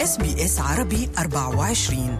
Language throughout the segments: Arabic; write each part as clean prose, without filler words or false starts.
SBS عربي 24.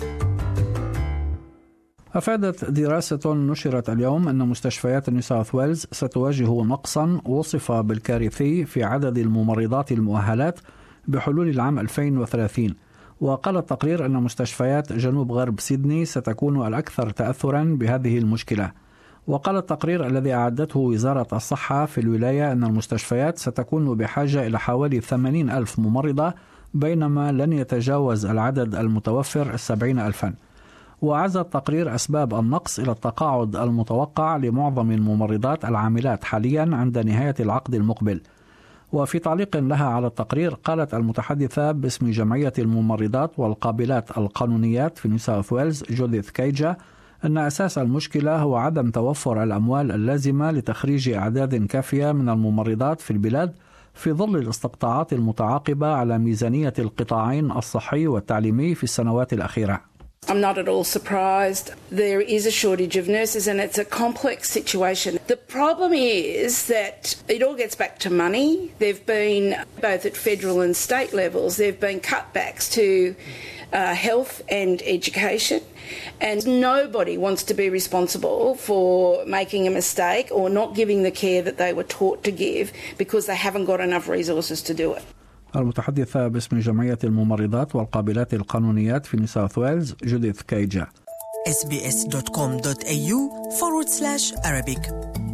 أفادت دراسة نشرت اليوم أن مستشفيات نيو ساوث ويلز ستواجه نقصا وصف بالكارثي في عدد الممرضات المؤهلات بحلول العام 2030. وقال التقرير أن مستشفيات جنوب غرب سيدني ستكون الأكثر تأثرا بهذه المشكلة. وقال التقرير الذي أعدته وزارة الصحة في الولاية أن المستشفيات ستكون بحاجة إلى حوالي 80,000 ممرضة، بينما لن يتجاوز العدد المتوفر 70,000. وعزى التقرير أسباب النقص إلى التقاعد المتوقع لمعظم الممرضات العاملات حاليا عند نهاية العقد المقبل. وفي تعليق لها على التقرير قالت المتحدثة باسم جمعية الممرضات والقابلات القانونيات في نيو ساوث ويلز جوديث كيجا أن أساس المشكلة هو عدم توفر الأموال اللازمة لتخريج أعداد كافية من الممرضات في البلاد في ظل الاستقطاعات المتعاقبة على ميزانية القطاعين الصحي والتعليمي في السنوات الأخيرة. I'm not at all surprised. There is a shortage of nurses and it's a complex situation. The problem is that it all gets back to money. There have been, both at federal and state levels, there have been cutbacks to health and education, and nobody wants to be responsible for making a mistake or not giving the care that they were taught to give because they haven't got enough resources to do it. المتحدثة باسم جمعية الممرضات والقابلات القانونيات في نيو ساوث ويلز جوديث كيجا. sbs.com.au/Arabic